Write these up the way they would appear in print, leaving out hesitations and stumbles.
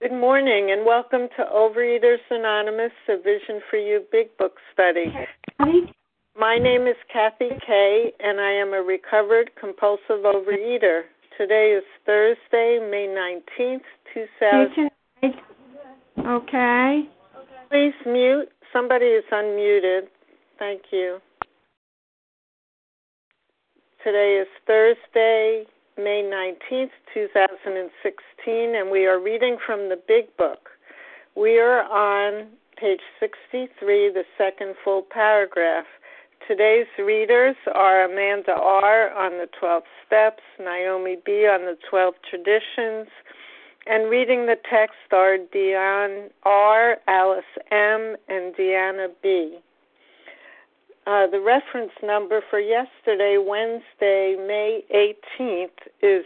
Good morning and welcome to Overeaters Anonymous, a Vision for You Big Book study. My name is Kathy Kay and I am a recovered compulsive overeater. Today is Thursday, May 19th, 2000. Okay. Please mute. Somebody is unmuted. Thank you. Today is Thursday, May 19th, 2016, and we are reading from the Big Book. We are on page 63, the second full paragraph. Today's readers are Amanda R. on the 12 Steps, Naomi B. on the 12 Traditions, and reading the text are Diane R., Alice M., and Deanna B. The reference number for yesterday, Wednesday, May 18th, is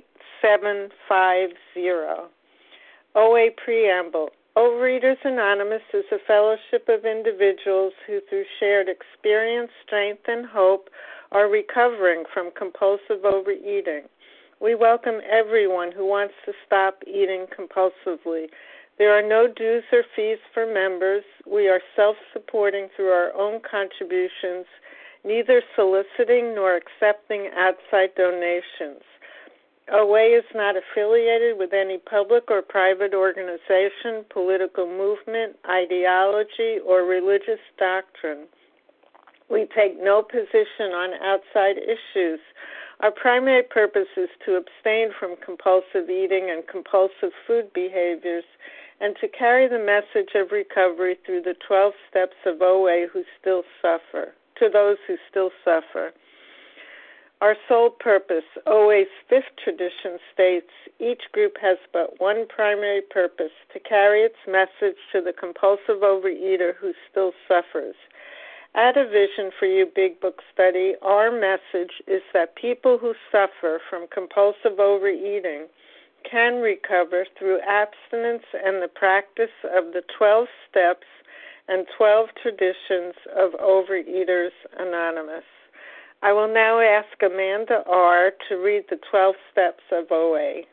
8750. OA Preamble. Overeaters Anonymous is a fellowship of individuals who, through shared experience, strength, and hope, are recovering from compulsive overeating. We welcome everyone who wants to stop eating compulsively. There are no dues or fees for members. We are self-supporting through our own contributions, neither soliciting nor accepting outside donations. OA is not affiliated with any public or private organization, political movement, ideology, or religious doctrine. We take no position on outside issues. Our primary purpose is to abstain from compulsive eating and compulsive food behaviors and to carry the message of recovery through the 12 steps of OA to those who still suffer. Our sole purpose, OA's fifth tradition states, each group has but one primary purpose, to carry its message to the compulsive overeater who still suffers. At a Vision for You Big Book study, our message is that people who suffer from compulsive overeating can recover through abstinence and the practice of the 12 steps and 12 traditions of Overeaters Anonymous. I will now ask Amanda R. to read the 12 steps of OA.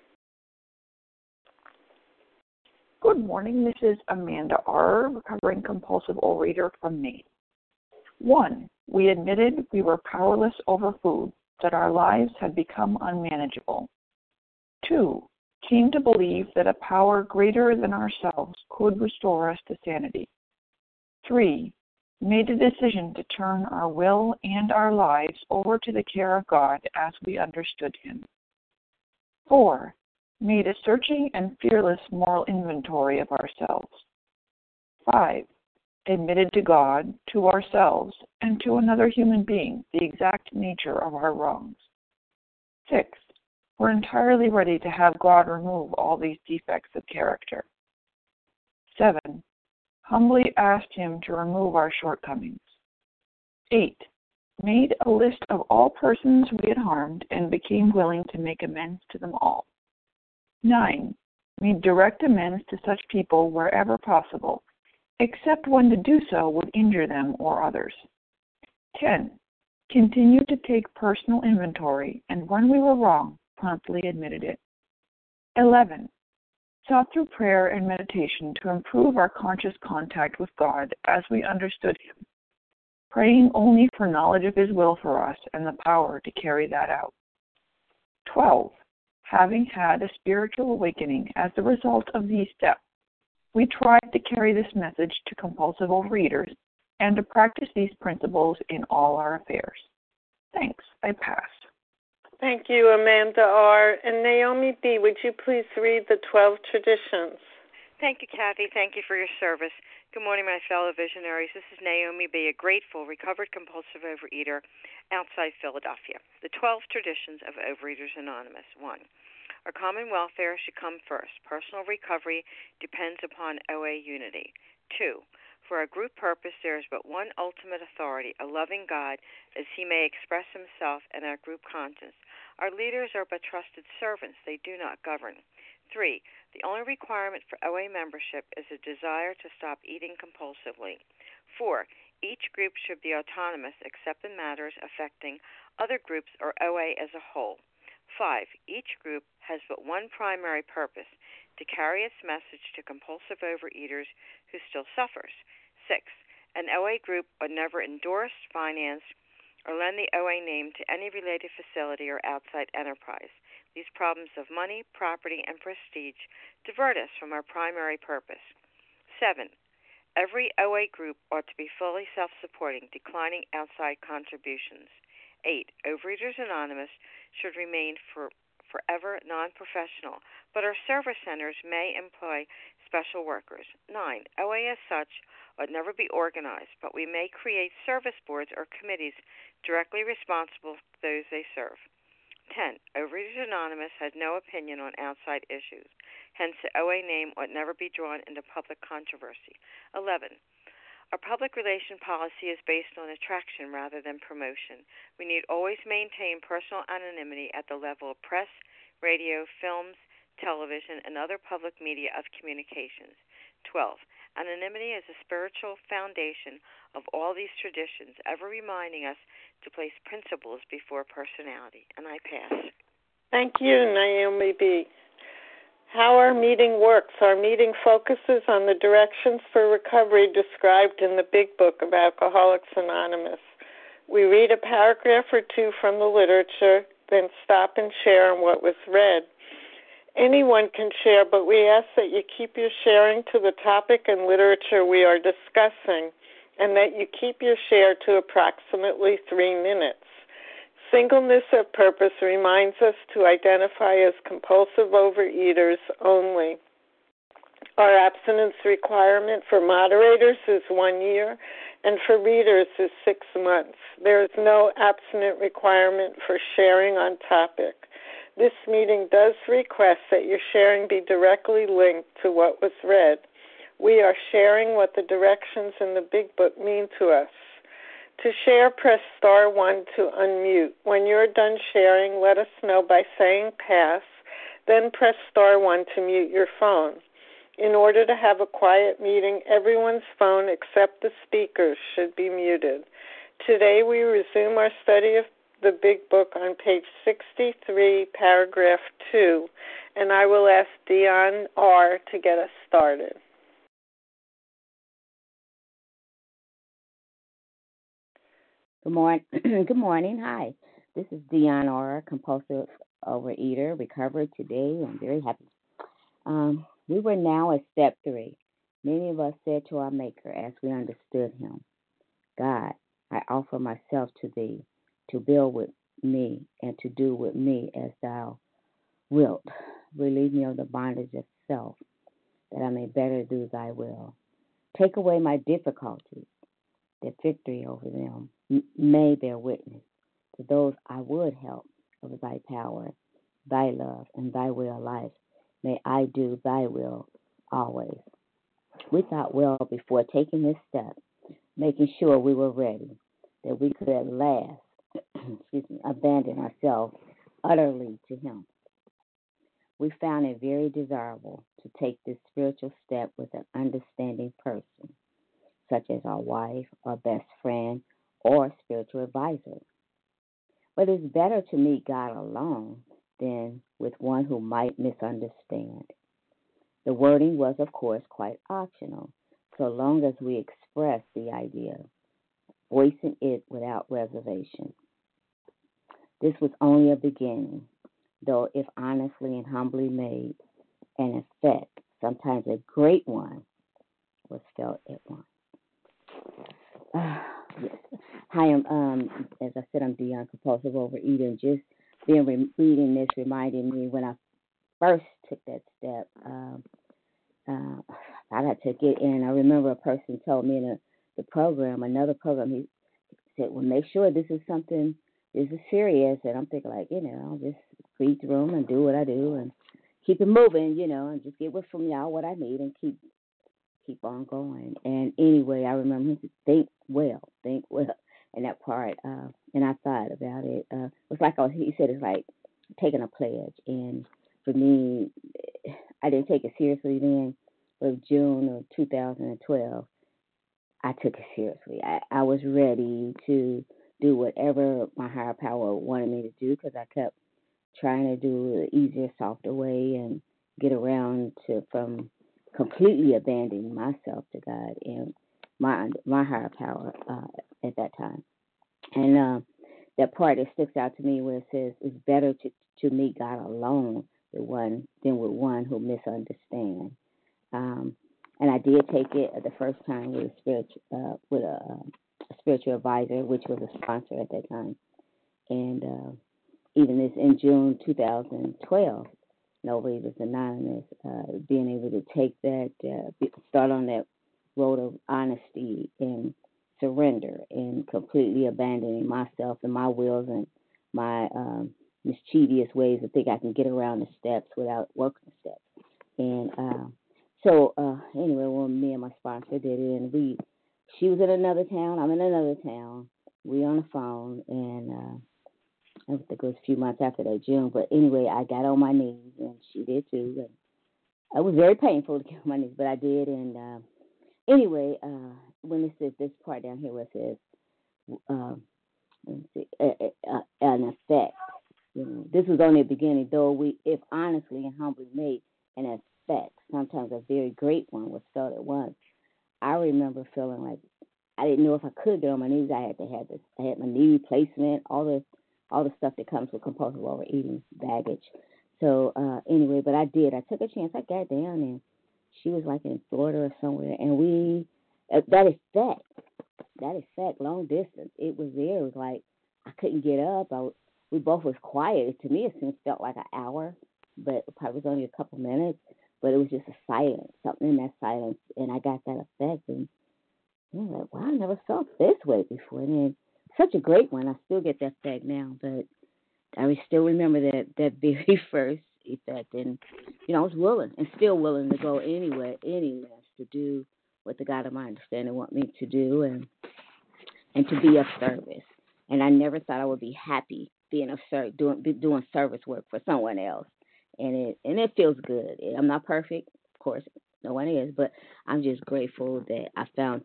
Good morning. This is Amanda R., recovering compulsive overeater from Maine. 1. We admitted we were powerless over food, that our lives had become unmanageable. 2. Came to believe that a power greater than ourselves could restore us to sanity. 3. Made a decision to turn our will and our lives over to the care of God as we understood Him. 4. Made a searching and fearless moral inventory of ourselves. 5. Admitted to God, to ourselves, and to another human being the exact nature of our wrongs. 6. We're entirely ready to have God remove all these defects of character. 7. Humbly asked Him to remove our shortcomings. 8. Made a list of all persons we had harmed and became willing to make amends to them all. 9. Made direct amends to such people wherever possible, except when to do so would injure them or others. 10. Continued to take personal inventory, and when we were wrong, promptly admitted it. 11. Sought through prayer and meditation to improve our conscious contact with God as we understood Him, praying only for knowledge of His will for us and the power to carry that out. 12. Having had a spiritual awakening as a result of these steps, we tried to carry this message to compulsive overeaters and to practice these principles in all our affairs. Thanks. I pass. Thank you, Amanda R. And Naomi B., would you please read the 12 traditions? Thank you, Kathy. Thank you for your service. Good morning, my fellow visionaries. This is Naomi B., a grateful, recovered compulsive overeater outside Philadelphia. The 12 traditions of Overeaters Anonymous. 1. Our common welfare should come first. Personal recovery depends upon OA unity. 2. For our group purpose, there is but one ultimate authority, a loving God, as He may express Himself in our group conscience. Our leaders are but trusted servants. They do not govern. 3. The only requirement for OA membership is a desire to stop eating compulsively. 4. Each group should be autonomous except in matters affecting other groups or OA as a whole. 5. Each group has but one primary purpose, to carry its message to compulsive overeaters who still suffers. 6. An OA group would never endorse, finance, or lend the OA name to any related facility or outside enterprise. These problems of money, property, and prestige divert us from our primary purpose. 7. Every OA group ought to be fully self-supporting, declining outside contributions. 8. Overeaters Anonymous should remain forever non-professional, but our service centers may employ special workers. 9. OA as such ought never be organized, but we may create service boards or committees directly responsible for those they serve. 10. Overeaters Anonymous has no opinion on outside issues. Hence, the OA name ought never be drawn into public controversy. 11. Our public relation policy is based on attraction rather than promotion. We need always maintain personal anonymity at the level of press, radio, films, television, and other public media of communications. 12. Anonymity is a spiritual foundation of all these traditions, ever reminding us to place principles before personality. And I pass. Thank you, Naomi B. How our meeting works. Our meeting focuses on the directions for recovery described in the Big Book of Alcoholics Anonymous. We read a paragraph or two from the literature, then stop and share on what was read. Anyone can share, but we ask that you keep your sharing to the topic and literature we are discussing, and that you keep your share to approximately 3 minutes. Singleness of purpose reminds us to identify as compulsive overeaters only. Our abstinence requirement for moderators is 1 year, and for readers is 6 months. There is no abstinent requirement for sharing on topic. This meeting does request that your sharing be directly linked to what was read. We are sharing what the directions in the Big Book mean to us. To share, press star 1 to unmute. When you're done sharing, let us know by saying pass, then press star 1 to mute your phone. In order to have a quiet meeting, everyone's phone except the speaker's should be muted. Today we resume our study of the Big Book on page 63, paragraph 2, and I will ask Dion R. to get us started. Good morning. Good morning. Hi. This is Dion R., compulsive overeater, recovered today. I'm very happy. We were now at step 3. Many of us said to our Maker as we understood him, God, I offer myself to thee, to build with me and to do with me as thou wilt. Relieve me of the bondage of self, that I may better do thy will. Take away my difficulties, that victory over them may bear witness to those I would help of thy power, thy love, and thy way of life. May I do thy will always. We thought well before taking this step, making sure we were ready, that we could at last abandon ourselves utterly to him. We found it very desirable to take this spiritual step with an understanding person, such as our wife, our best friend, or spiritual advisor. But it's better to meet God alone than with one who might misunderstand. The wording was, of course, quite optional, so long as we expressed the idea, voicing it without reservation. This was only a beginning, though if honestly and humbly made, an effect, sometimes a great one, was felt at once. Yes. Hi, as I said, I'm Dion, compulsive overeater, and just being reading this reminded me when I first took that step, I took it, and I remember a person told me in another program, he said, well, make sure this is serious, and I'm thinking like, I'll just read the room and do what I do and keep it moving, and just get from y'all what I need and keep on going. And anyway, I remember him to think well, and that part, and I thought about it. It's like he said, it's like taking a pledge. And for me, I didn't take it seriously then, but June of 2012, I took it seriously. I was ready to do whatever my higher power wanted me to do, because I kept trying to do the easier, softer way, and get around to from completely abandoning myself to God and my higher power at that time. And that part that sticks out to me where it says it's better to meet God alone than with one who misunderstands. And I did take it the first time with a spiritual advisor, which was a sponsor at that time. And even this in June 2012, No Overeaters Anonymous, being able to take that, start on that road of honesty and surrender and completely abandoning myself and my wills and my mischievous ways to think I can get around the steps without working the steps. And so anyway, when me and my sponsor did it, and she was in another town, I'm in another town, we on the phone, and I think it was a few months after that, June. But anyway, I got on my knees, and she did too. And it was very painful to get on my knees, but I did. And anyway, when it says this part down here where it says, let's see, an effect. This was only the beginning, though if honestly and humbly made an effect, sometimes a very great one was felt at once. I remember feeling like I didn't know if I could get on my knees. I had my knee replacement, all the stuff that comes with compulsive overeating baggage. So anyway, but I did. I took a chance. I got down, and she was like in Florida or somewhere, and that effect, long distance, it was there. It was like I couldn't get up. We both was quiet. To me, it felt like an hour, but it probably was only a couple minutes. But it was just a silence, something in that silence, and I got that effect. And like, wow, I never felt this way before. And then, such a great one. I still get that effect now, but I still remember that very first effect. And I was willing and still willing to go any lengths to do what the God of my understanding want me to do, and to be of service. And I never thought I would be happy being of service, doing service work for someone else. And it feels good. I'm not perfect, of course, no one is, but I'm just grateful that I found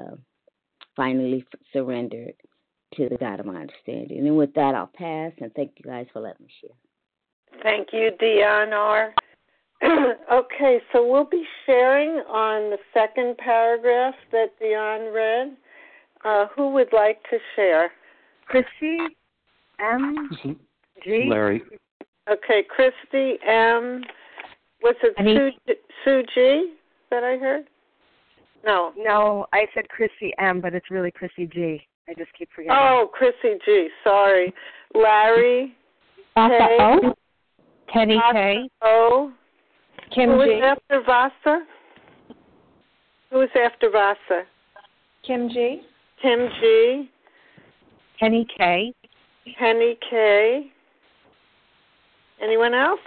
finally surrendered to the God of my understanding. And with that, I'll pass, and thank you guys for letting me share. Thank you, Dion R. Okay, so we'll be sharing on the second paragraph that Dion read. Who would like to share? Christy, M, G. Larry. Okay, Christy, M. Was it Sue G that I heard? No, I said Chrissy M, but it's really Chrissy G. I just keep forgetting. Oh, Chrissy G. Sorry. Larry Vasa K. O. Kenny K. O. Kim Who G. was after Vasa? Who was after Vasa? Kim G. Kim G. Kenny K. Henny K. Anyone else?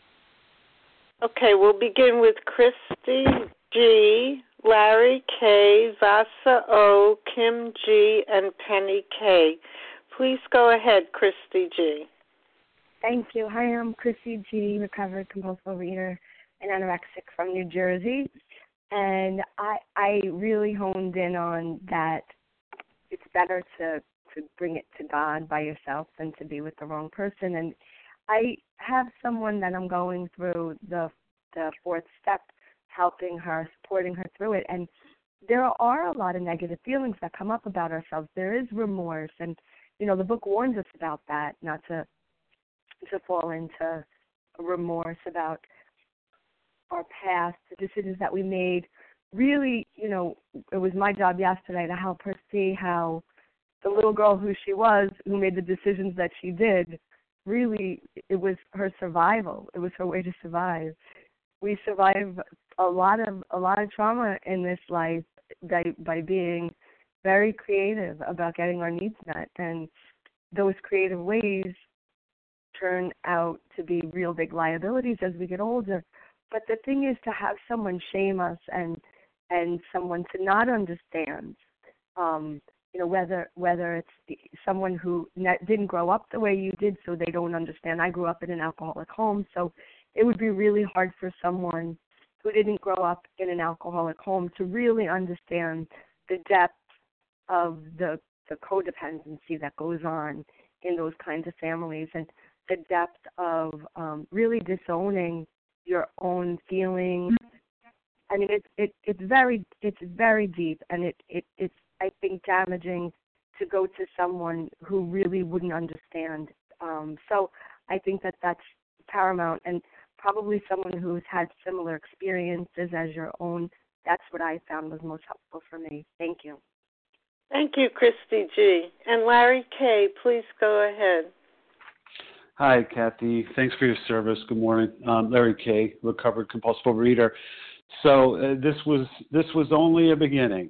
Okay, we'll begin with Christy G, Larry K, Vasa O, Kim G, and Penny K. Please go ahead, Christy G. Thank you. Hi, I'm Chrissy G, recovered compulsive overeater and anorexic from New Jersey. And I really honed in on that it's better to bring it to God by yourself than to be with the wrong person. And I have someone that I'm going through the fourth step, helping her, supporting her through it. And there are a lot of negative feelings that come up about ourselves. There is remorse. And, the book warns us about that, not to fall into remorse about our past, the decisions that we made. Really, it was my job yesterday to help her see how the little girl who she was, who made the decisions that she did, really, it was her survival. It was her way to survive. We survive a lot of trauma in this life by being very creative about getting our needs met, and those creative ways turn out to be real big liabilities as we get older. But the thing is to have someone shame us and someone to not understand, whether it's someone who didn't grow up the way you did, so they don't understand. I grew up in an alcoholic home, so it would be really hard for someone who didn't grow up in an alcoholic home to really understand the depth of the codependency that goes on in those kinds of families, and the depth of really disowning your own feelings. I mean, it's very deep, and it's I think damaging to go to someone who really wouldn't understand. So I think that's paramount, and probably someone who's had similar experiences as your own. That's what I found was most helpful for me. Thank you. Thank you, Christy G. And Larry K., please go ahead. Hi, Kathy. Thanks for your service. Good morning. Larry K., recovered compulsive overeater. So this was only a beginning.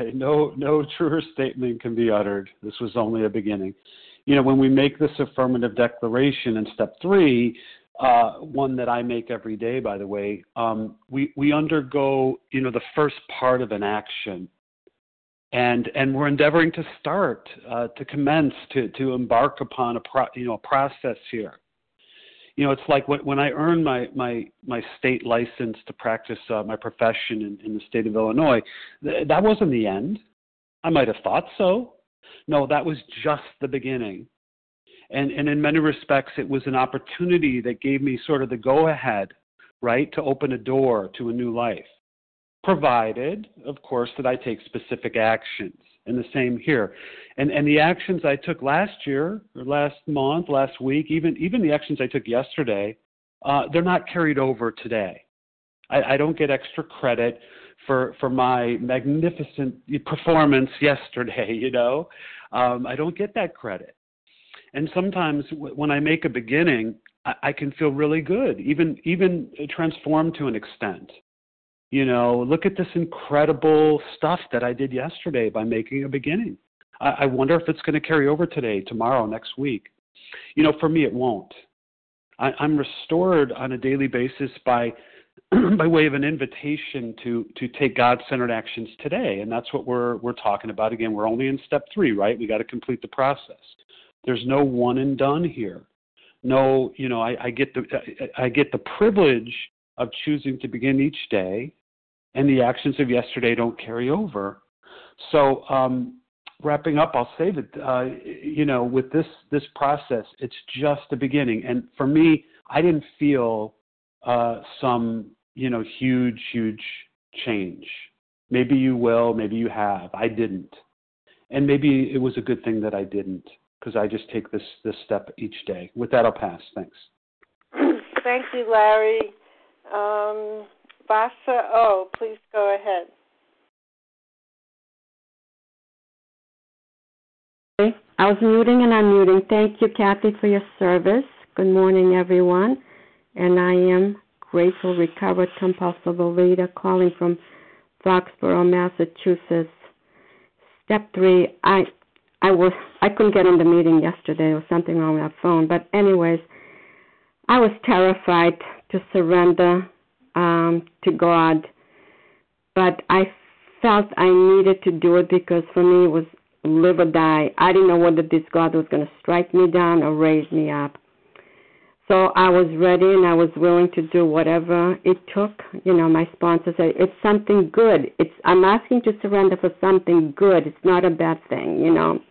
No truer statement can be uttered. This was only a beginning. When we make this affirmative declaration in step 3, one that I make every day, by the way, we undergo, the first part of an action. And we're endeavoring to start, to commence, to embark upon a process here. It's like when I earned my state license to practice my profession in the state of Illinois, that wasn't the end. I might have thought so. No, that was just the beginning. And in many respects, it was an opportunity that gave me sort of the go-ahead, right, to open a door to a new life, provided, of course, that I take specific actions. And the same here. And the actions I took last year, or last month, last week, even the actions I took yesterday, they're not carried over today. I don't get extra credit for my magnificent performance yesterday, I don't get that credit. And sometimes when I make a beginning, I can feel really good, even transformed to an extent. Look at this incredible stuff that I did yesterday by making a beginning. I wonder if it's going to carry over today, tomorrow, next week. For me, it won't. I'm restored on a daily basis by way of an invitation to take God-centered actions today, and that's what we're talking about. Again, we're only in step 3, right? We got to complete the process. There's no one and done here. No, I get the privilege of choosing to begin each day, and the actions of yesterday don't carry over. So wrapping up, I'll say that, with this process, it's just the beginning. And for me, I didn't feel some, huge change. Maybe you will, maybe you have. I didn't. And maybe it was a good thing that I didn't, because I just take this step each day. With that, I'll pass. Thanks. Thank you, Larry. Vasa, please go ahead. I was muting and unmuting. Thank you, Kathy, for your service. Good morning, everyone. And I am grateful, recovered compulsive overeater, calling from Foxborough, Massachusetts. Step 3, I couldn't get in the meeting yesterday. There was something wrong with that phone. But anyways, I was terrified to surrender to God, but I felt I needed to do it because for me it was live or die. I didn't know whether this God was going to strike me down or raise me up. So I was ready and I was willing to do whatever it took. My sponsor said, it's something good. I'm asking to surrender for something good. It's not a bad thing,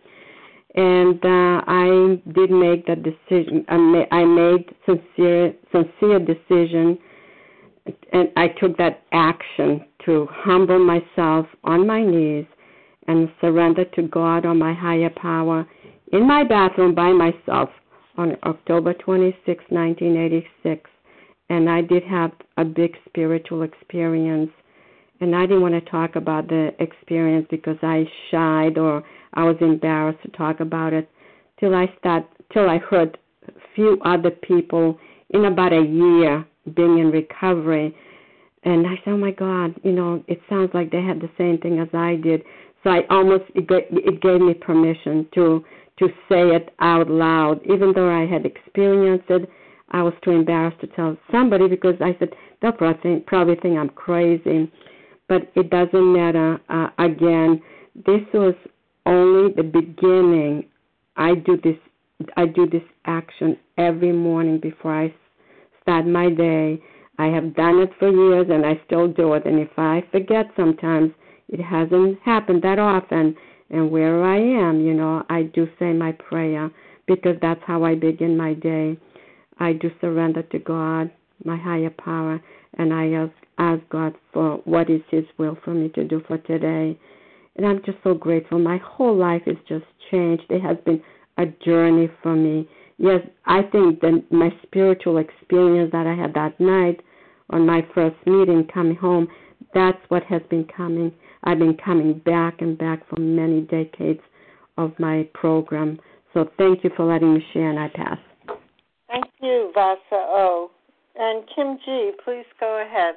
And I did make that decision. I made sincere decision, and I took that action to humble myself on my knees and surrender to God or my higher power in my bathroom by myself on October 26, 1986. And I did have a big spiritual experience. And I didn't want to talk about the experience because I shied or I was embarrassed to talk about it till I heard a few other people in about a year being in recovery. And I said, oh, my God, it sounds like they had the same thing as I did. So it gave me permission to say it out loud. Even though I had experienced it, I was too embarrassed to tell somebody because I said, they'll probably think I'm crazy. But it doesn't matter. Again, this was only the beginning. I do this action every morning before I start my day. I have done it for years, and I still do it. And if I forget sometimes, it hasn't happened that often. And where I am, I do say my prayer because that's how I begin my day. I do surrender to God my higher power, and I ask God for what is His will for me to do for today. And I'm just so grateful. My whole life is just changed. It has been a journey for me. Yes, I think that my spiritual experience that I had that night on my first meeting coming home, that's what has been coming. I've been coming back and back for many decades of my program. So thank you for letting me share, and I pass. Thank you, Vasa O. And Kim G., please go ahead.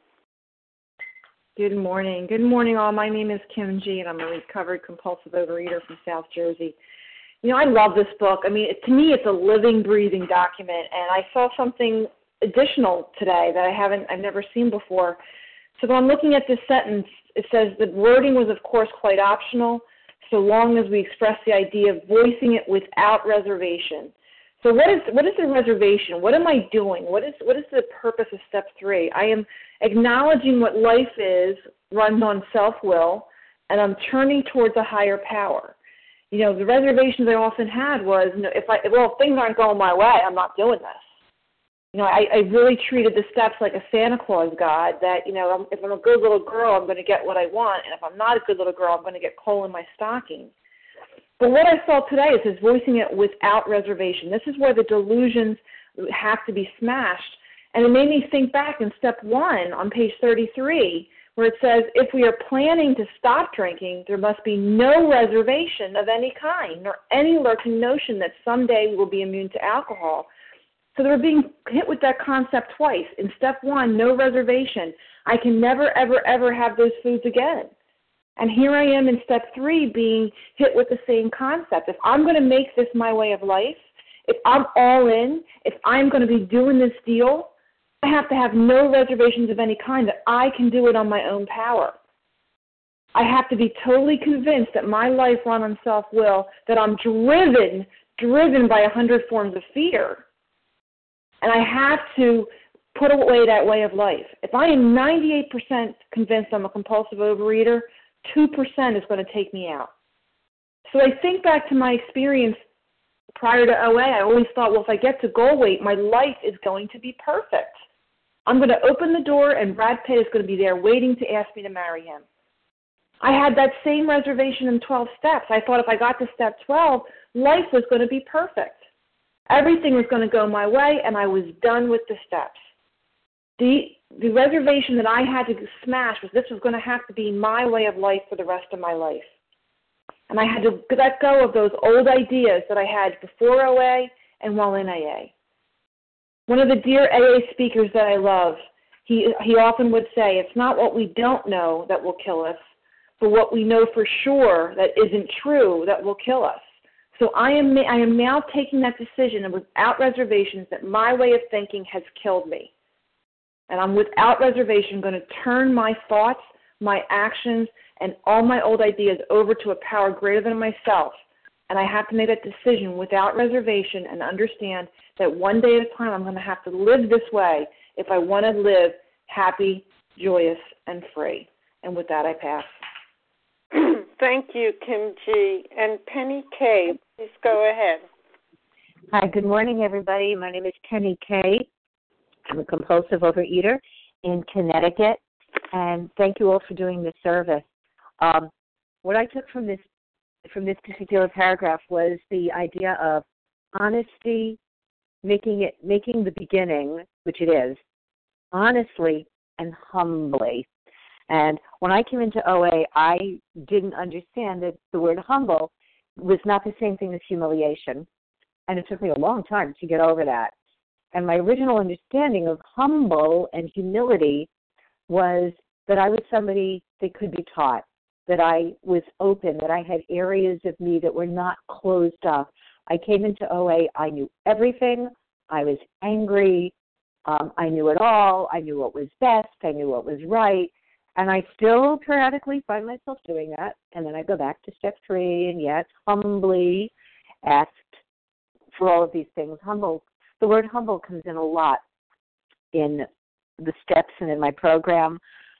Good morning. Good morning, all. My name is Kim G., and I'm a recovered compulsive overeater from South Jersey. You know, I love this book. I mean, to me, it's a living, breathing document, and I saw something additional today that I've never seen before. So when I'm looking at this sentence, it says the wording was, of course, quite optional, so long as we express the idea of voicing it without reservation. So what is the reservation? What am I doing? What is the purpose of step 3? I am acknowledging what life is, runs on self-will, and I'm turning towards a higher power. You know, the reservations I often had was, you know, if things aren't going my way, I'm not doing this. You know, I really treated the steps like a Santa Claus God that, you know, if I'm a good little girl, I'm going to get what I want, and if I'm not a good little girl, I'm going to get coal in my stocking. But what I saw today is voicing it without reservation. This is where the delusions have to be smashed. And it made me think back in step 1 on page 33, where it says, if we are planning to stop drinking, there must be no reservation of any kind, nor any lurking notion that someday we will be immune to alcohol. So they're being hit with that concept twice. In step 1, no reservation. I can never, ever, ever have those foods again. And here I am in step 3 being hit with the same concept. If I'm going to make this my way of life, if I'm all in, if I'm going to be doing this deal, I have to have no reservations of any kind, that I can do it on my own power. I have to be totally convinced that my life run on self-will, that I'm driven by 100 forms of fear. And I have to put away that way of life. If I am 98% convinced I'm a compulsive overeater, 2% is going to take me out. So I think back to my experience prior to OA. I always thought, well, if I get to goal weight, my life is going to be perfect. I'm going to open the door, and Brad Pitt is going to be there waiting to ask me to marry him. I had that same reservation in 12 steps. I thought if I got to step 12, life was going to be perfect. Everything was going to go my way, and I was done with the steps. The reservation that I had to smash was this was going to have to be my way of life for the rest of my life. And I had to let go of those old ideas that I had before OA and while in AA. One of the dear AA speakers that I love, he often would say, it's not what we don't know that will kill us, but what we know for sure that isn't true that will kill us. So I am now taking that decision and without reservations that my way of thinking has killed me. And I'm without reservation going to turn my thoughts, my actions, and all my old ideas over to a power greater than myself. And I have to make that decision without reservation and understand that one day at a time I'm going to have to live this way if I want to live happy, joyous, and free. And with that, I pass. Thank you, Kim G. And Penny K., please go ahead. Hi, good morning, everybody. My name is Penny K. I'm a compulsive overeater in Connecticut, and thank you all for doing this service. What I took from this particular paragraph was the idea of honesty, making the beginning, which it is, honestly and humbly. And when I came into OA, I didn't understand that the word humble was not the same thing as humiliation, and it took me a long time to get over that. And my original understanding of humble and humility was that I was somebody that could be taught, that I was open, that I had areas of me that were not closed up. I came into OA, I knew everything, I was angry, I knew it all, I knew what was best, I knew what was right, and I still periodically find myself doing that, and then I go back to step 3 and yet humbly asked for all of these things. The word humble comes in a lot in the steps and in my program.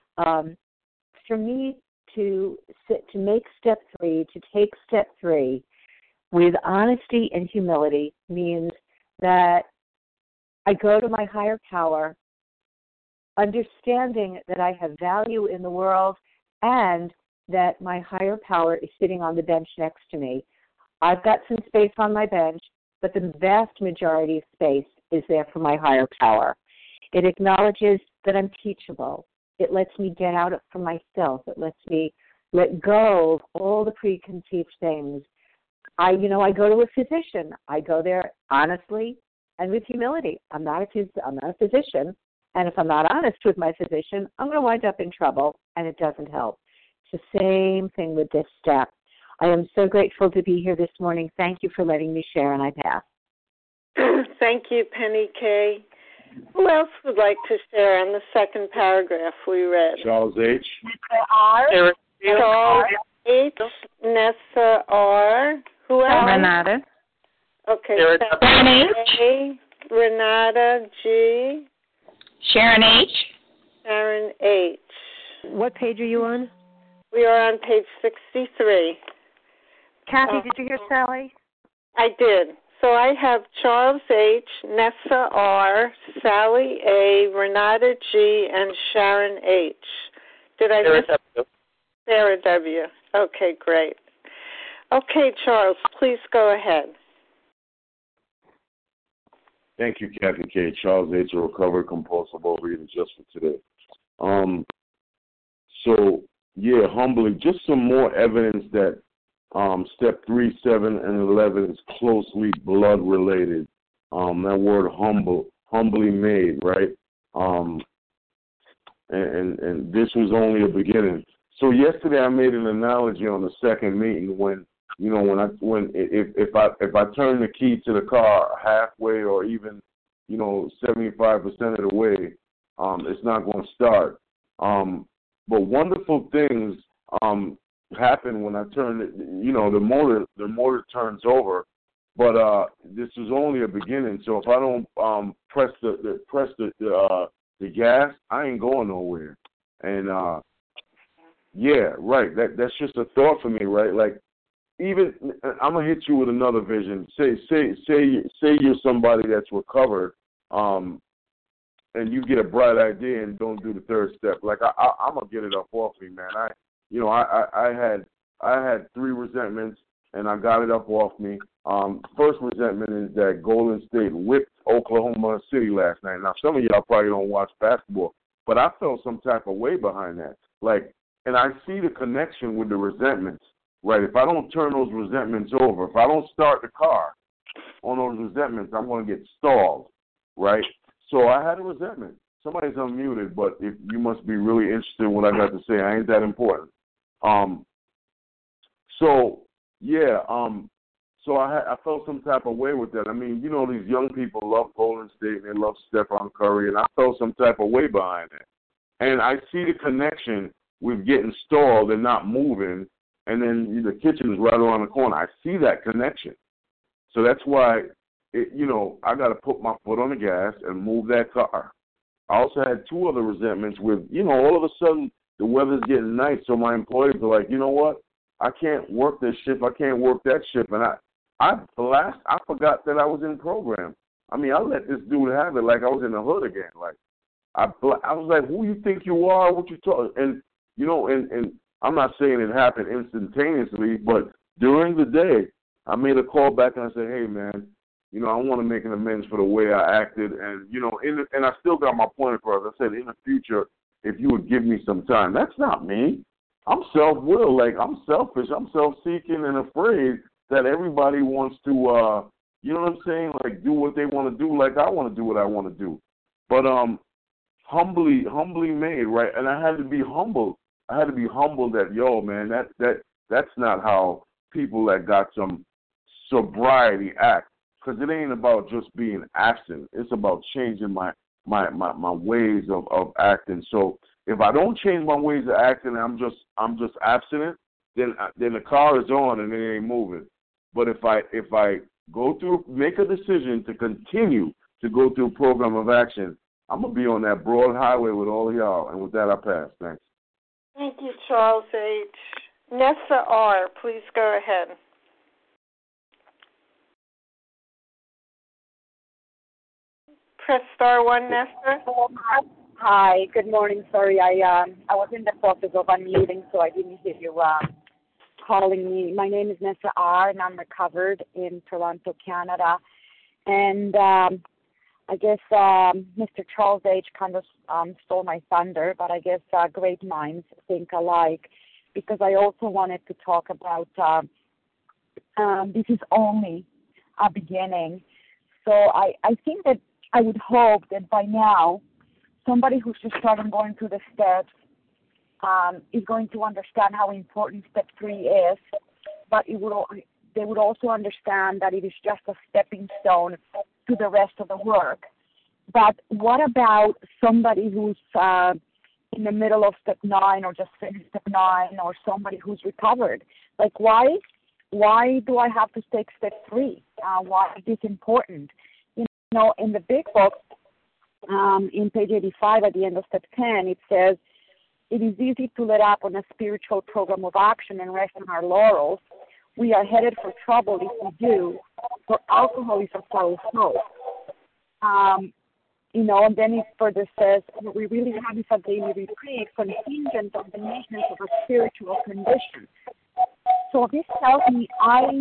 For me to make step 3, to take step 3 with honesty and humility means that I go to my higher power, understanding that I have value in the world and that my higher power is sitting on the bench next to me. I've got some space on my bench, but the vast majority of space is there for my higher power. It acknowledges that I'm teachable. It lets me get out for myself. It lets me let go of all the preconceived things. I go to a physician. I go there honestly and with humility. I'm not a physician, and if I'm not honest with my physician, I'm going to wind up in trouble, and it doesn't help. It's the same thing with this step. I am so grateful to be here this morning. Thank you for letting me share, and I pass. Thank you, Penny K. Who else would like to share on the second paragraph we read? Charles H. R. Charles H. Nessa R. Who else? Renata. Okay. Sharon H. Renata G. Sharon H. Sharon H. What page are you on? We are on page 63. Kathy, did you hear Sally? I did. So I have Charles H., Nessa R., Sally A., Renata G., and Sharon H. Did I miss? Sarah W. Okay, great. Okay, Charles, please go ahead. Thank you, Kathy K. Charles H., a recovered compulsive overeater just for today. Humbly, just some more evidence that step 3, 7, and 11 is closely blood-related. That word humbly made, right? And this was only a beginning. So yesterday I made an analogy on the second meeting when if I turn the key to the car halfway or even 75% of the way, it's not going to start. But wonderful things happen when I turn it. The motor turns over. But this is only a beginning. So if I don't press the gas, I ain't going nowhere. And right. That's just a thought for me, right? Like, even I'm gonna hit you with another vision. Say you're somebody that's recovered, and you get a bright idea and don't do the third step. Like I'm gonna get it up off me, man. I had 3 resentments and I got it up off me. First resentment is that Golden State whipped Oklahoma City last night. Now some of y'all probably don't watch basketball, but I felt some type of way behind that. Like, and I see the connection with the resentments. Right, if I don't turn those resentments over, if I don't start the car on those resentments, I'm going to get stalled, right? So I had a resentment. Somebody's unmuted, but if you must be really interested in what I got to say. I ain't that important. So I felt some type of way with that. I mean, these young people love Golden State and they love Stephon Curry, and I felt some type of way behind that. And I see the connection with getting stalled and not moving. And then the kitchen is right around the corner. I see that connection. So that's why, I got to put my foot on the gas and move that car. I also had 2 other resentments with, all of a sudden the weather's getting nice. So my employees are like, you know what? I can't work this shift. I can't work that shift. And I forgot that I was in program. I mean, I let this dude have it like I was in the hood again. Like, I was like, who you think you are? What you talking? And, and I'm not saying it happened instantaneously, but during the day, I made a call back and I said, hey, man, I want to make an amends for the way I acted. And, and I still got my point across. I said, in the future, if you would give me some time. That's not me. I'm self-willed. Like, I'm selfish. I'm self-seeking and afraid that everybody wants to, you know what I'm saying, like, do what they want to do like I want to do what I want to do. But humbly made, right? And I had to be humbled. I had to be humbled that, man, that's not how people that got some sobriety act. Because it ain't about just being absent. It's about changing my ways of acting. So if I don't change my ways of acting, I'm just abstinent, then the car is on and it ain't moving. But if I make a decision to continue to go through a program of action, I'm gonna be on that broad highway with all of y'all. And with that, I pass. Thanks. Thank you, Charles H. Nessa R., please go ahead. press star 1, Nessa. Hi, good morning. Sorry, I was in the process of unmuting, so I didn't hear you calling me. My name is Nessa R., and I'm recovered in Toronto, Canada. And I guess Mr. Charles H. kind of stole my thunder, but I guess great minds think alike, because I also wanted to talk about this is only a beginning. So I think that I would hope that by now somebody who's just starting going through the steps is going to understand how important step 3 is, but they would also understand that it is just a stepping stone to the rest of the work. But what about somebody who's in the middle of step 9 or just finished step 9, or somebody who's recovered? Like, why do I have to take step 3? Why is this important? You know, in the big book, in page 85 at the end of step 10, it says, it is easy to let up on a spiritual program of action and rest on our laurels. We are headed for trouble if we do, for alcohol is a foul smoke. You know, and then it further says, what we really have is a daily reprieve contingent on the maintenance of a spiritual condition. So this tells me I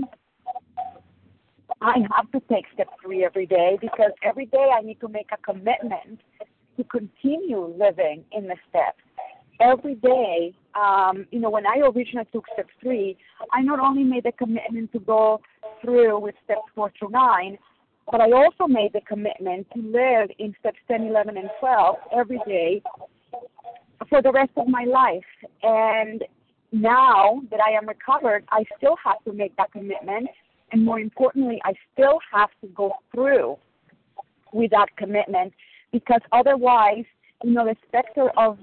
have to take step 3 every day, because every day I need to make a commitment to continue living in the steps. Every day, you know, when I originally took step 3, I not only made the commitment to go through with steps 4 through 9, but I also made the commitment to live in steps 10, 11, and 12 every day for the rest of my life. And now that I am recovered, I still have to make that commitment. And more importantly, I still have to go through with that commitment, because otherwise, you know, the specter of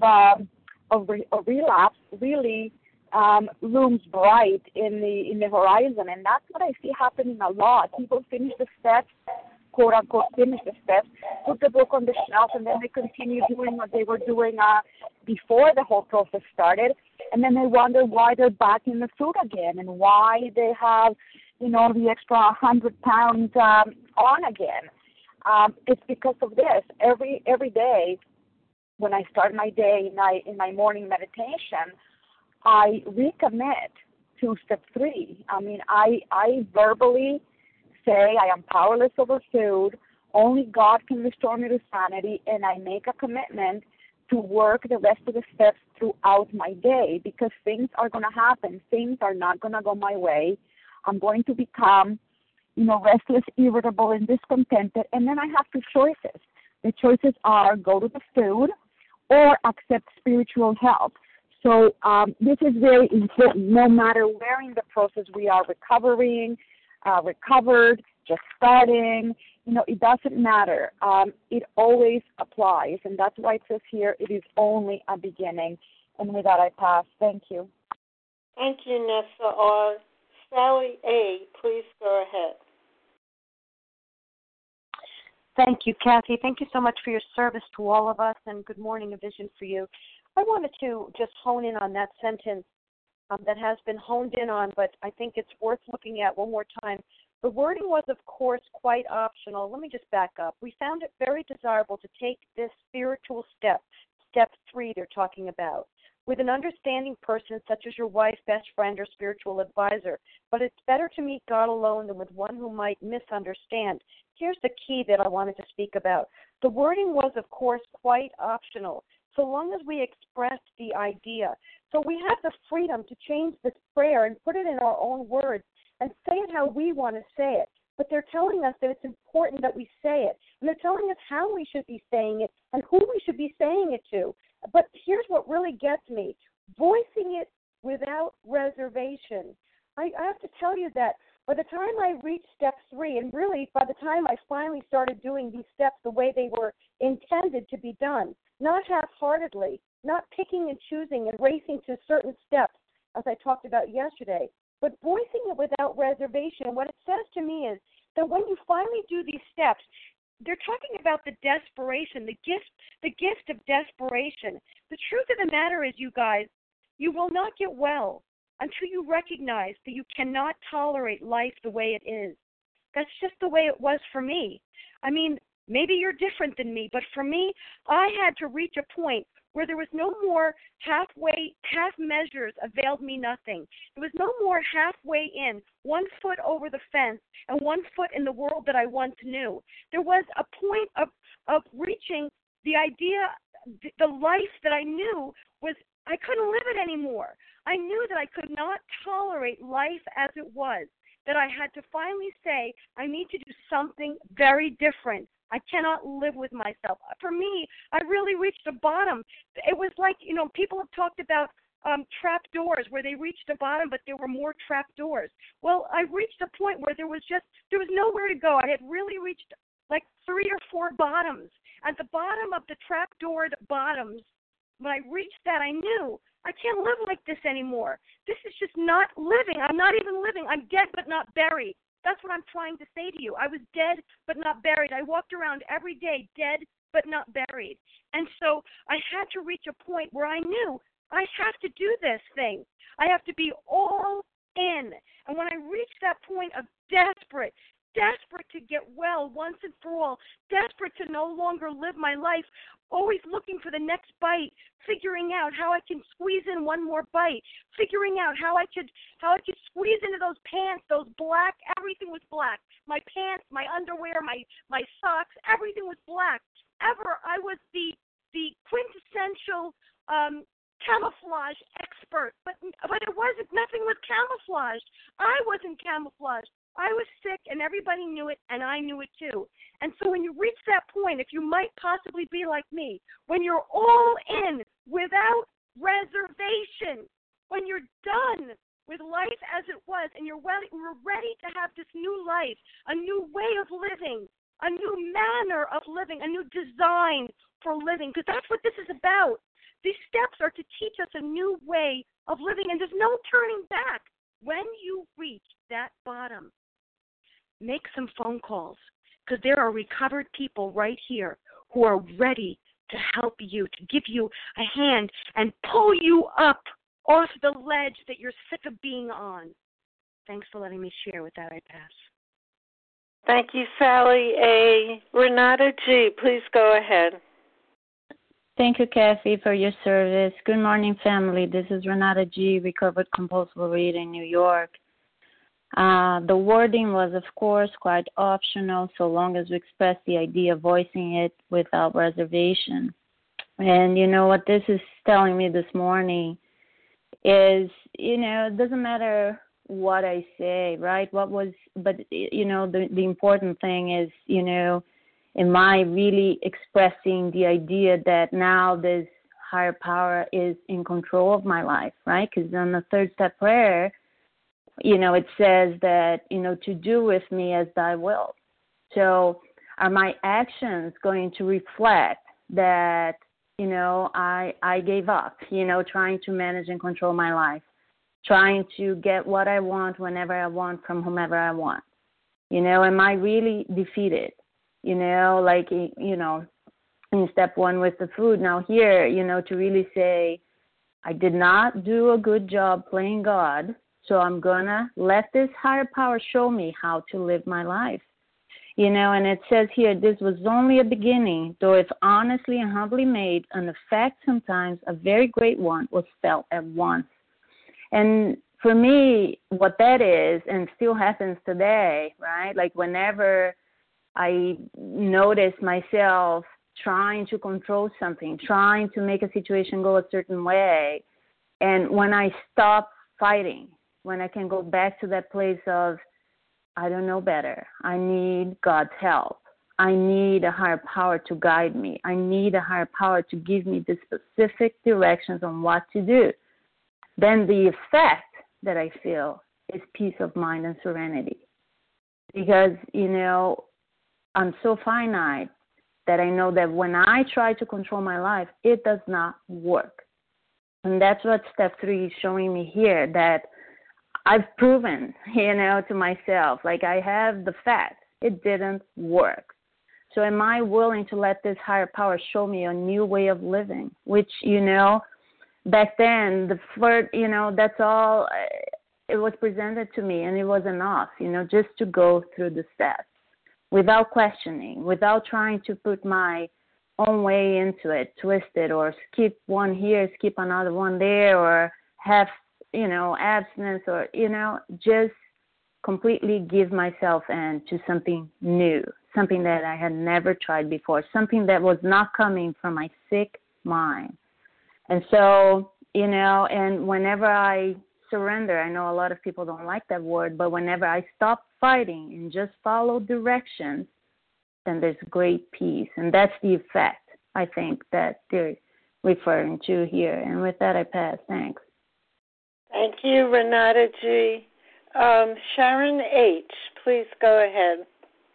relapse really looms bright in the horizon, and that's what I see happening a lot. People finish the steps, quote unquote, finish the steps, put the book on the shelf, and then they continue doing what they were doing before the whole process started, and then they wonder why they're back in the food again, and why they have, you know, the extra 100 pounds on again. It's because of this. Every day, when I start my day in my morning meditation, I recommit to step 3. I mean, I verbally say I am powerless over food. Only God can restore me to sanity, and I make a commitment to work the rest of the steps throughout my day, because things are going to happen. Things are not going to go my way. I'm going to become, you know, restless, irritable, and discontented, and then I have 2 choices. The choices are go to the food or accept spiritual help. So this is very important. No matter where in the process we are recovering, recovered, just starting, you know, it doesn't matter. It always applies, and that's why it says here it is only a beginning. And with that, I pass. Thank you. Thank you, Nessa R. Sally A., please go ahead. Thank you, Kathy. Thank you so much for your service to all of us, and good morning, A Vision for You. I wanted to just hone in on that sentence that has been honed in on, but I think it's worth looking at one more time. The wording was, of course, quite optional. Let me just back up. We found it very desirable to take this spiritual step 3 they're talking about, with an understanding person such as your wife, best friend, or spiritual advisor. But it's better to meet God alone than with one who might misunderstand. Here's the key that I wanted to speak about. The wording was, of course, quite optional, so long as we expressed the idea. So we have the freedom to change this prayer and put it in our own words and say it how we want to say it. But they're telling us that it's important that we say it. And they're telling us how we should be saying it and who we should be saying it to. But here's what really gets me. Voicing it without reservation. I have to tell you that by the time I reached step 3, and really by the time I finally started doing these steps the way they were intended to be done, not half-heartedly, not picking and choosing and racing to certain steps, as I talked about yesterday, but voicing it without reservation. What it says to me is that when you finally do these steps, they're talking about the desperation, the gift of desperation. The truth of the matter is, you guys, you will not get well until you recognize that you cannot tolerate life the way it is. That's just the way it was for me. I mean, Maybe you're different than me, but for me, I had to reach a point where there was no more half measures availed me nothing. There was no more halfway in, 1 foot over the fence and 1 foot in the world that I once knew. There was a point of reaching the idea, the life that I knew was, I couldn't live it anymore. I knew that I could not tolerate life as it was, that I had to finally say, I need to do something very different. I cannot live with myself. For me, I really reached a bottom. It was like, people have talked about trap doors where they reached a bottom, but there were more trap doors. Well, I reached a point where there was nowhere to go. I had really reached like 3 or 4 bottoms. At the bottom of the trap-doored bottoms, when I reached that, I knew I can't live like this anymore. This is just not living. I'm not even living. I'm dead but not buried. That's what I'm trying to say to you. I was dead but not buried. I walked around every day dead but not buried. And so I had to reach a point where I knew I have to do this thing. I have to be all in. And when I reached that point of desperate to get well once and for all, desperate to no longer live my life, always looking for the next bite, figuring out how I can squeeze in one more bite, figuring out how I could squeeze into those pants, those black, everything was black. My pants, my underwear, my socks, everything was black. I was the quintessential camouflage expert, but it wasn't. Nothing was camouflaged. I wasn't camouflaged. I was sick, and everybody knew it, and I knew it too. And so when you reach that point, if you might possibly be like me, when you're all in without reservation, when you're done with life as it was, and you're ready to have this new life, a new way of living, a new manner of living, a new design for living, because that's what this is about. These steps are to teach us a new way of living, and there's no turning back. When you reach that bottom, make some phone calls, because there are recovered people right here who are ready to help you, to give you a hand and pull you up off the ledge that you're sick of being on. Thanks for letting me share. With that, I pass. Thank you, Sally A. Renata G., please go ahead. Thank you, Kathy, for your service. Good morning, family. This is Renata G., recovered compulsive reader in New York. The wording was, of course, quite optional, so long as we express the idea, voicing it without reservation. And you know what this is telling me this morning is, it doesn't matter what I say, right? But the important thing is, am I really expressing the idea that now this higher power is in control of my life, right? Because on the third step prayer, it says that, to do with me as thy will. So are my actions going to reflect that, I gave up, trying to manage and control my life, trying to get what I want whenever I want from whomever I want? Am I really defeated? In step 1 with the food. Now here, to really say, I did not do a good job playing God, so I'm going to let this higher power show me how to live my life. And it says here, this was only a beginning, though if honestly and humbly made, an effect sometimes, a very great one, was felt at once. And for me, what that is, and still happens today, right? Like whenever I notice myself trying to control something, trying to make a situation go a certain way, and when I stop fighting, when I can go back to that place of, I don't know better. I need God's help. I need a higher power to guide me. I need a higher power to give me the specific directions on what to do. Then the effect that I feel is peace of mind and serenity. Because, I'm so finite that I know that when I try to control my life, it does not work. And that's what step 3 is showing me here, that I've proven, to myself, like I have the facts. It didn't work. So am I willing to let this higher power show me a new way of living, which, back then, that's all it was presented to me, and it was enough, just to go through the steps. without questioning, without trying to put my own way into it, twist it, or skip one here, skip another one there, or have, abstinence, or, just completely give myself into something new, something that I had never tried before, something that was not coming from my sick mind. And so, and whenever I surrender, I know a lot of people don't like that word, but whenever I stop fighting and just follow directions, then there's great peace. And that's the effect, I think, that they're referring to here. And with that, I pass. Thanks. Thank you, Renata G. Sharon H., please go ahead.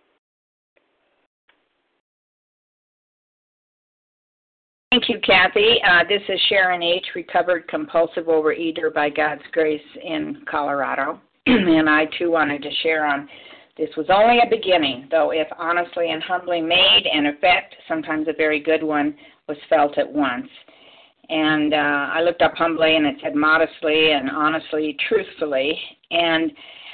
Thank you, Kathy. This is Sharon H., recovered compulsive overeater by God's grace in Colorado. And I, too, wanted to share on this was only a beginning, though if honestly and humbly made, an effect, sometimes a very good one, was felt at once. And I looked up humbly, and it said modestly and honestly, truthfully. And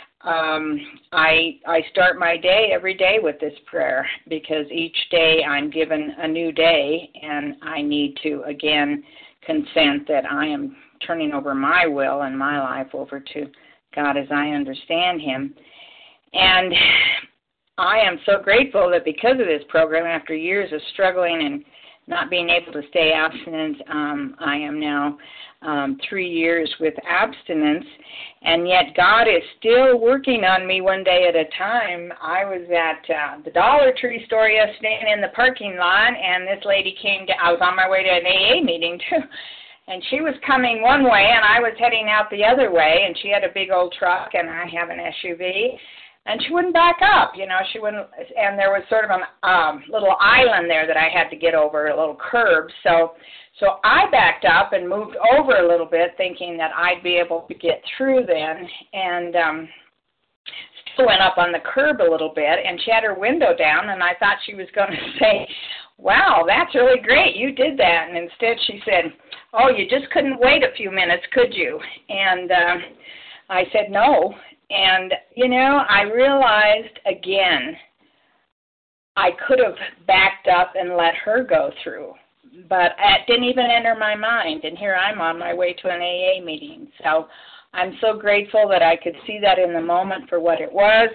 I start my day every day with this prayer, because each day I'm given a new day, and I need to, again, consent that I am turning over my will and my life over to God as I understand Him. And I am so grateful that because of this program, after years of struggling and not being able to stay abstinent, I am now 3 years with abstinence, and yet God is still working on me one day at a time. I was at the Dollar Tree store yesterday and in the parking lot, and this lady I was on my way to an AA meeting too, and she was coming one way and I was heading out the other way, and she had a big old truck and I have an SUV. And she wouldn't back up, she wouldn't, and there was sort of a little island there that I had to get over, a little curb. So I backed up and moved over a little bit, thinking that I'd be able to get through then, and still went up on the curb a little bit, and she had her window down, and I thought she was going to say, wow, that's really great, you did that. And instead she said, oh, you just couldn't wait a few minutes, could you? And I said, no. And, I realized, again, I could have backed up and let her go through, but it didn't even enter my mind, and here I'm on my way to an AA meeting. So I'm so grateful that I could see that in the moment for what it was,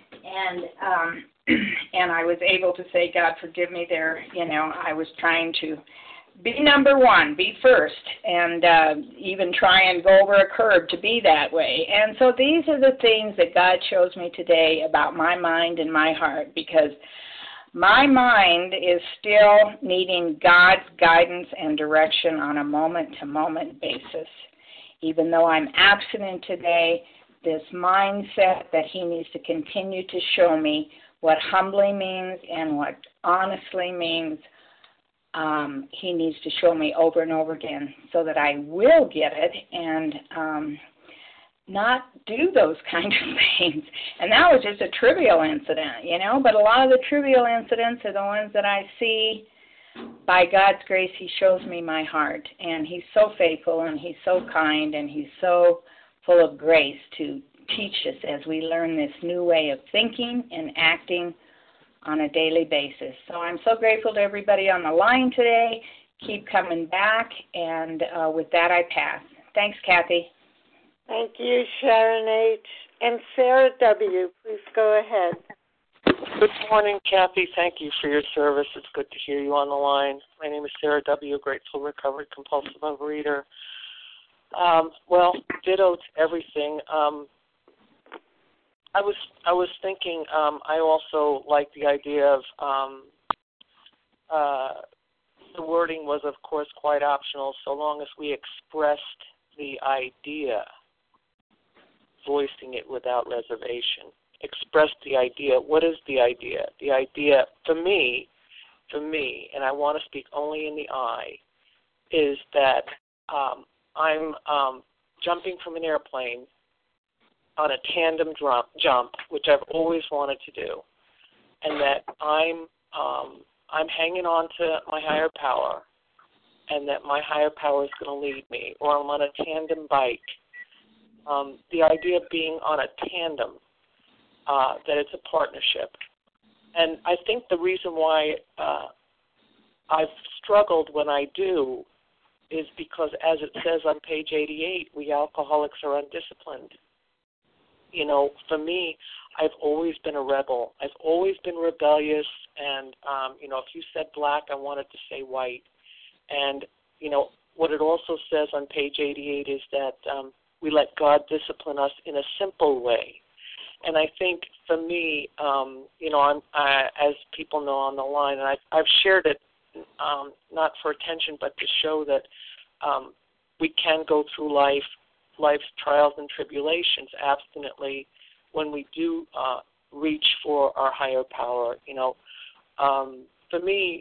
and I was able to say, God, forgive me there. I was trying to be number one, be first, and even try and go over a curb to be that way. And so these are the things that God shows me today about my mind and my heart, because my mind is still needing God's guidance and direction on a moment-to-moment basis. Even though I'm abstinent today, this mindset that He needs to continue to show me what humbly means and what honestly means, He needs to show me over and over again so that I will get it and not do those kind of things. And that was just a trivial incident, but a lot of the trivial incidents are the ones that I see. By God's grace, He shows me my heart, and He's so faithful, and He's so kind, and He's so full of grace to teach us as we learn this new way of thinking and acting on a daily basis. So I'm so grateful to everybody on the line today. Keep coming back, and with that, I pass. Thanks, Kathy. Thank you, Sharon H. And Sarah W., please go ahead. Good morning, Kathy. Thank you for your service. It's good to hear you on the line. My name is Sarah W., grateful, recovered, compulsive overeater. Well, ditto to everything. I was thinking, I also like the idea of the wording was, of course, quite optional, so long as we expressed the idea, voicing it without reservation. Express the idea. What is the idea? The idea, for me, and I want to speak only in the I, is that I'm jumping from an airplane on a tandem jump, which I've always wanted to do, and that I'm hanging on to my higher power, and that my higher power is going to lead me, or I'm on a tandem bike. The idea of being on a tandem, that it's a partnership, And I think the reason why I've struggled when I do is because, as it says on page 88, we alcoholics are undisciplined. You know, for me, I've always been a rebel. I've always been rebellious, and, you know, if you said black, I wanted to say white. And, you know, what it also says on page 88 is that we let God discipline us in a simple way. And I think for me, you know, as people know on the line, and I've shared it not for attention, but to show that we can go through life's trials and tribulations abstinently when we do reach for our higher power. You know, for me,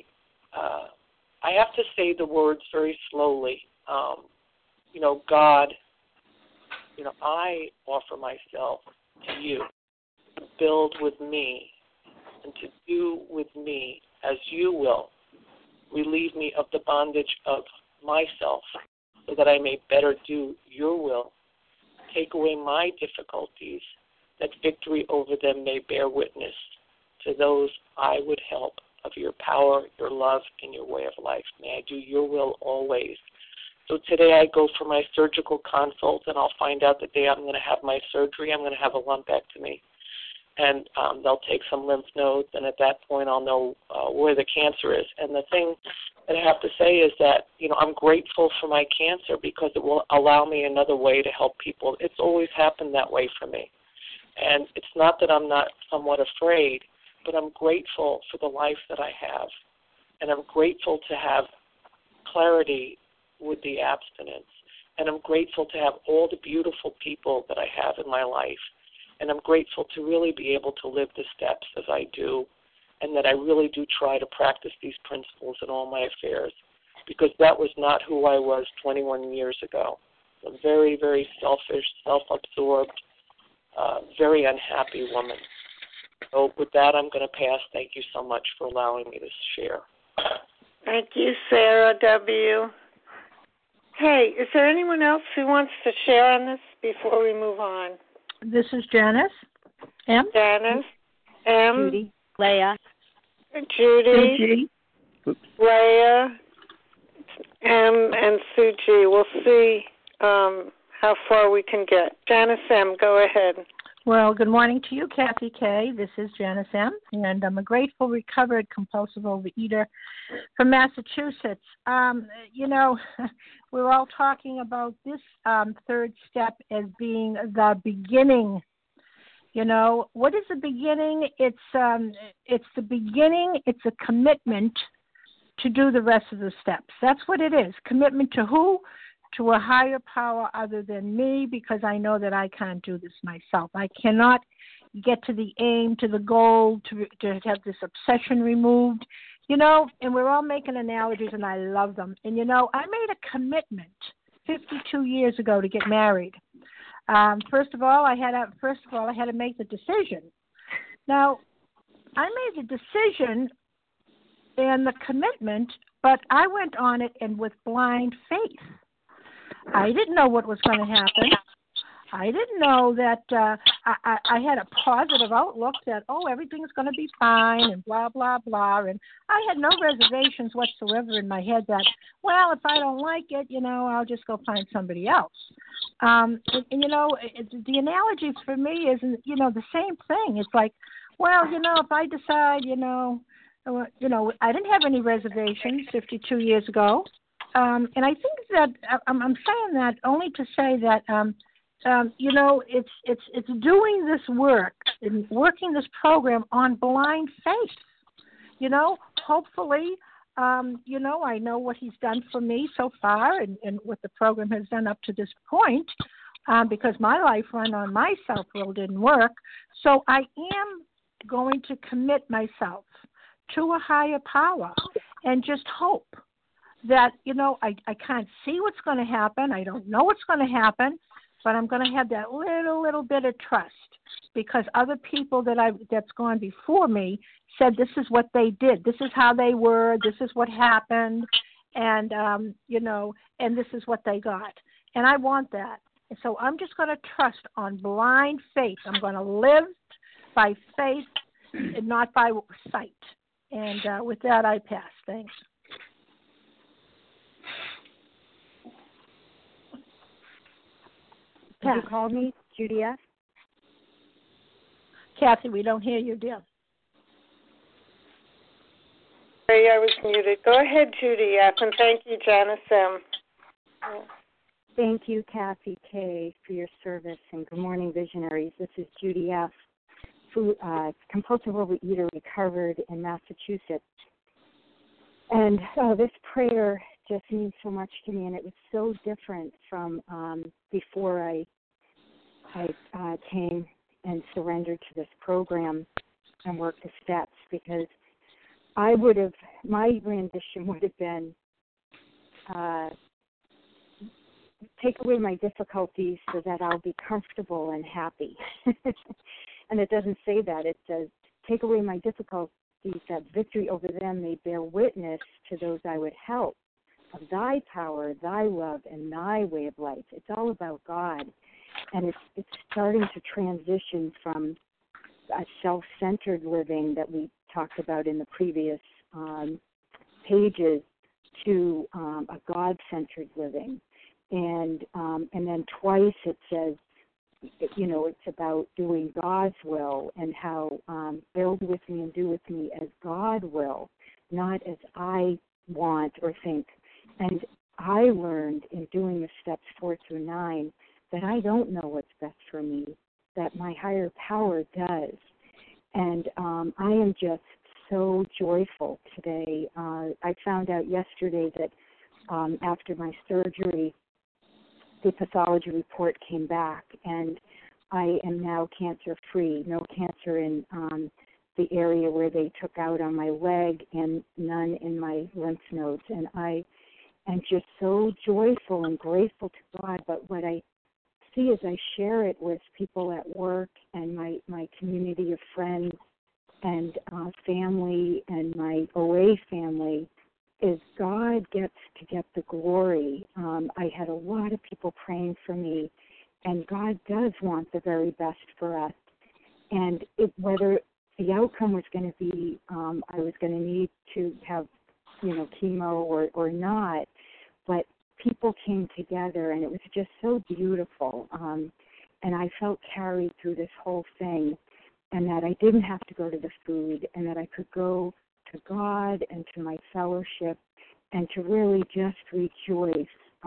I have to say the words very slowly. You know, God, you know, I offer myself to you to build with me and to do with me as you will. Relieve me of the bondage of myself so that I may better do your will. Take away my difficulties, that victory over them may bear witness to those I would help of your power, your love, and your way of life. May I do your will always. So today I go for my surgical consult, and I'll find out the day I'm going to have my surgery. I'm going to have a lumpectomy, and they'll take some lymph nodes, and at that point I'll know where the cancer is. And the thing that I have to say is that, you know, I'm grateful for my cancer because it will allow me another way to help people. It's always happened that way for me. And it's not that I'm not somewhat afraid, but I'm grateful for the life that I have. And I'm grateful to have clarity with the abstinence. And I'm grateful to have all the beautiful people that I have in my life. And I'm grateful to really be able to live the steps as I do, and that I really do try to practice these principles in all my affairs, because that was not who I was 21 years ago. A very, very selfish, self-absorbed, very unhappy woman. So with that, I'm going to pass. Thank you so much for allowing me to share. Thank you, Sarah W. Hey, is there anyone else who wants to share on this before we move on? This is Janice. M. Janice. M. Judy. Leah. Judy. Leah. M. and Suji. We'll see how far we can get. Janice M., go ahead. Well, good morning to you, Kathy K. This is Janice M., and I'm a grateful, recovered, compulsive overeater from Massachusetts. You know, we're all talking about this third step as being the beginning. You know, what is the beginning? It's the beginning. It's a commitment to do the rest of the steps. That's what it is. Commitment to who? To a higher power other than me, because I know that I can't do this myself. I cannot get to the aim, to the goal, to have this obsession removed, you know, and we're all making analogies, and I love them. And, you know, I made a commitment 52 years ago to get married. First of all, I had to make the decision. Now, I made the decision and the commitment, but I went on it and with blind faith. I didn't know what was going to happen. I didn't know that I had a positive outlook that, everything's going to be fine and blah, blah, blah. And I had no reservations whatsoever in my head that, well, if I don't like it, you know, I'll just go find somebody else. And you know, the analogy for me is, you know, the same thing. It's like, well, you know, if I decide, you know, I didn't have any reservations 52 years ago. And I think that I'm saying that only to say that, you know, it's doing this work and working this program on blind faith. You know, hopefully, you know, I know what he's done for me so far and what the program has done up to this point, because my life run on my self-will didn't work. So I am going to commit myself to a higher power and just hope that, you know, I can't see what's going to happen. I don't know what's going to happen, but I'm going to have that little bit of trust because other people that's gone before me said this is what they did. This is how they were. This is what happened. And, you know, and this is what they got. And I want that. And so I'm just going to trust on blind faith. I'm going to live by faith and not by sight. And with that, I pass. Thanks. Did you call me, Judy F.? Kathy, we don't hear you, dear. Sorry, I was muted. Go ahead, Judy F., and thank you, Janice M. Thank you, Kathy K., for your service, and good morning, visionaries. This is Judy F., compulsive overeater, recovered in Massachusetts. And this prayer just means so much to me, and it was so different from before I came and surrendered to this program and worked the steps, because my rendition would have been take away my difficulties so that I'll be comfortable and happy. And it doesn't say that. It says, take away my difficulties that victory over them may bear witness to those I would help of thy power, thy love, and thy way of life. It's all about God. And it's starting to transition from a self-centered living that we talked about in the previous pages to a God-centered living. And then twice it says, it's about doing God's will, and how build with me and do with me as God will, not as I want or think. And I learned in doing the steps 4 through 9 that I don't know what's best for me, that my higher power does. And I am just so joyful today. I found out yesterday that after my surgery, the pathology report came back, and I am now cancer-free, no cancer in the area where they took out on my leg, and none in my lymph nodes. And I am just so joyful and grateful to God. But what I see as I share it with people at work and my community of friends and family and my OA family is God gets to get the glory. I had a lot of people praying for me, and God does want the very best for us. And whether the outcome was going to be I was going to need to have, chemo or not, but people came together, and it was just so beautiful. And I felt carried through this whole thing, and that I didn't have to go to the food, and that I could go to God and to my fellowship, and to really just rejoice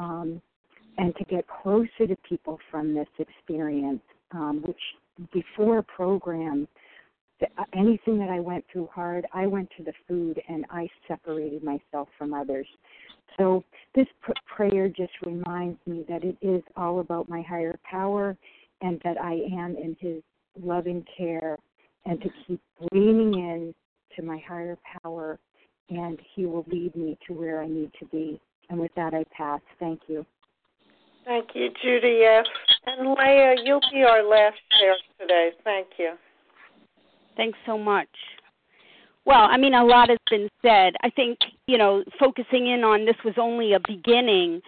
and to get closer to people from this experience, which before program, anything that I went through hard, I went to the food and I separated myself from others. So this prayer just reminds me that it is all about my higher power, and that I am in his loving care, and to keep leaning in to my higher power, and he will lead me to where I need to be. And with that, I pass. Thank you. Thank you, Judy F. And Leah, you'll be our last share today. Thank you. Thanks so much. Well, a lot has been said. I think, focusing in on this was only a beginning,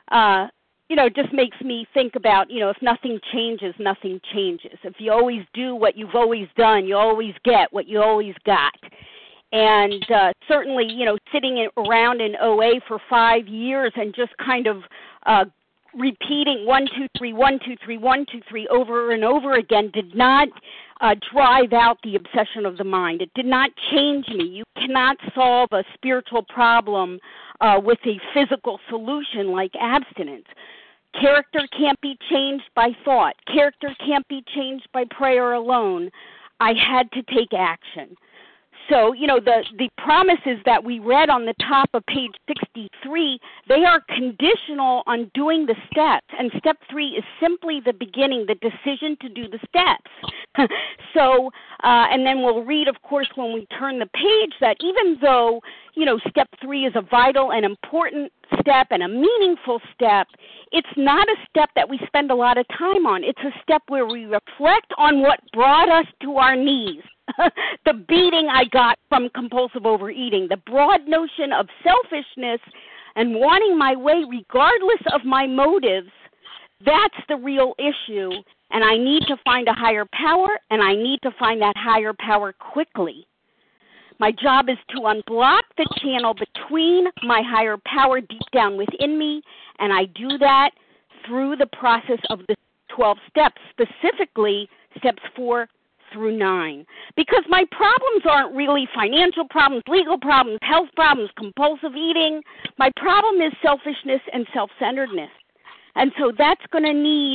just makes me think about, if nothing changes, nothing changes. If you always do what you've always done, you always get what you always got. And certainly, sitting around in OA for 5 years and just kind of repeating 1, 2, 3, 1, 2, 3, 1, 2, 3 over and over again did not drive out the obsession of the mind. It did not change me. You cannot solve a spiritual problem with a physical solution like abstinence. Character can't be changed by thought. Character can't be changed by prayer alone. I had to take action. So, the promises that we read on the top of page 63, they are conditional on doing the steps. And step 3 is simply the beginning, the decision to do the steps. So, and then we'll read, of course, when we turn the page, that even though, step 3 is a vital and important step and a meaningful step, it's not a step that we spend a lot of time on. It's a step where we reflect on what brought us to our knees. The beating I got from compulsive overeating, the broad notion of selfishness and wanting my way regardless of my motives, that's the real issue. and I need to find a higher power, and I need to find that higher power quickly. My job is to unblock the channel between my higher power deep down within me, and I do that through the process of the 12 steps, specifically steps 4 through 9. Because my problems aren't really financial problems, legal problems, health problems, compulsive eating. My problem is selfishness and self-centeredness. And so that's going to need,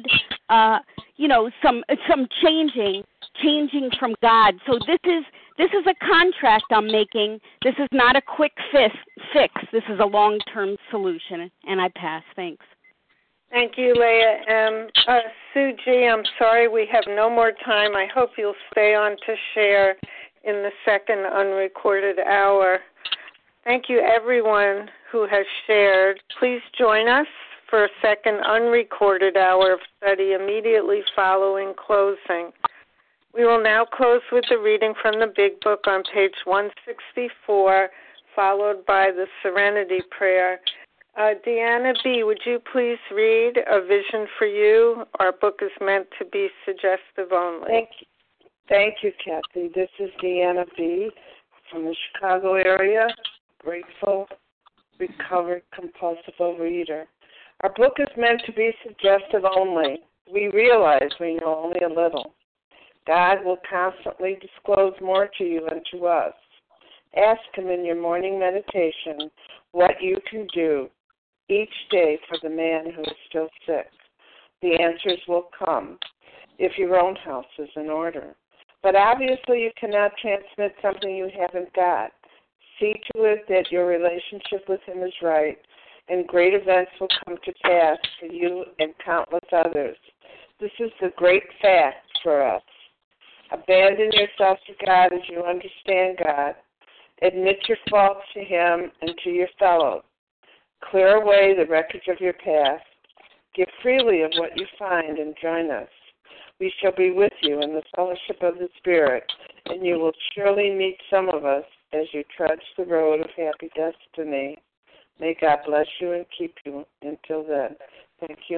some changing from God. So this is a contract I'm making. This is not a quick fix. This is a long-term solution. And I pass. Thanks. Thank you, Leah. Sue G., I'm sorry we have no more time. I hope you'll stay on to share in the second unrecorded hour. Thank you, everyone who has shared. Please join us for a second unrecorded hour of study immediately following closing. We will now close with the reading from the Big Book on page 164, followed by the Serenity Prayer. Deanna B., would you please read A Vision for You? Our book is meant to be suggestive only. Thank you, Kathy. This is Deanna B. from the Chicago area, grateful, recovered, compulsive overeater. Our book is meant to be suggestive only. We realize we know only a little. God will constantly disclose more to you and to us. Ask Him in your morning meditation what you can do each day for the man who is still sick. The answers will come if your own house is in order. But obviously you cannot transmit something you haven't got. See to it that your relationship with Him is right, and great events will come to pass for you and countless others. This is the great fact for us. Abandon yourself to God as you understand God. Admit your faults to Him and to your fellows. Clear away the wreckage of your past. Give freely of what you find and join us. We shall be with you in the fellowship of the Spirit, and you will surely meet some of us as you trudge the road of happy destiny. May God bless you and keep you until then. Thank you.